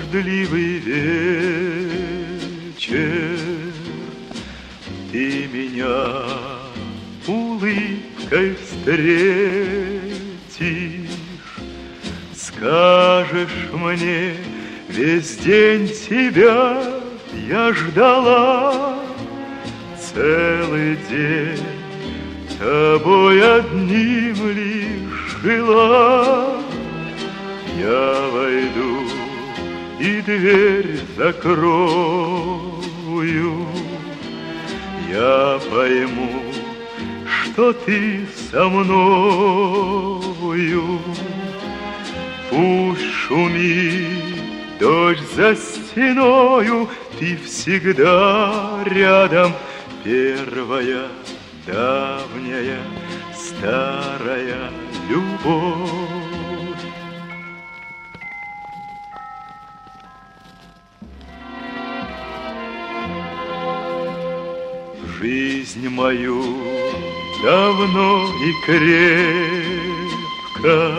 дождливый вечер, ты меня улыбкой встретишь, скажешь мне, весь день тебя я ждала, целый день тобой одним лишь жила. Я войду и дверь закрою, я пойму, что ты со мною. Пусть шумит дождь за стеною, ты всегда рядом, первая, давняя, старая любовь. Жизнь мою давно и крепко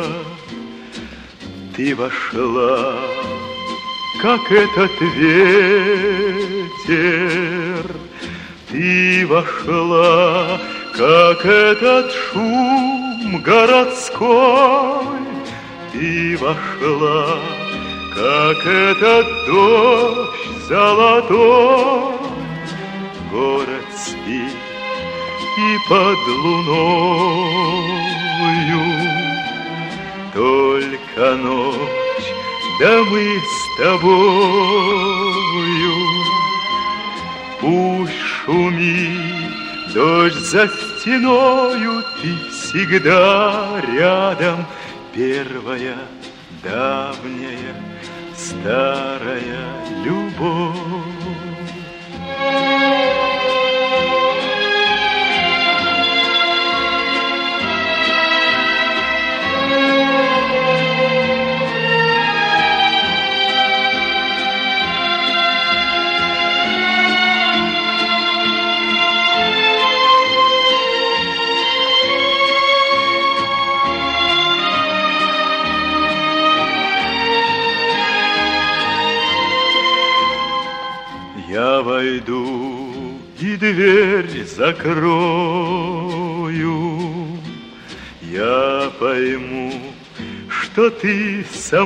ты вошла, как этот ветер, ты вошла, как этот шум городской, ты вошла, как этот дождь золотой. Город спит и под луною только ночь, да мы с тобою. Пусть шумит дождь за стеною, ты всегда рядом, первая, давняя, старая любовь. Я войду и дверь закрою, я пойму, что ты со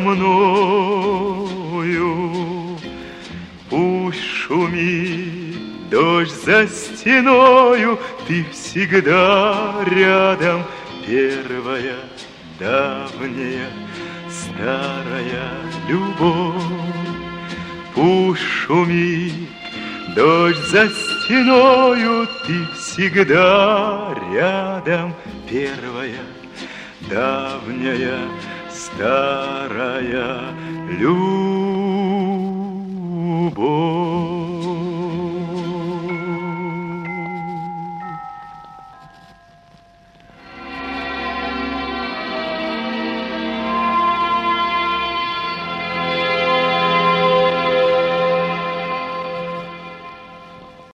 мною. Пусть шумит дождь за стеною, ты всегда рядом, первая, давняя, старая любовь. Пусть шумит дождь за стеною, ты всегда рядом, первая, давняя, старая любовь.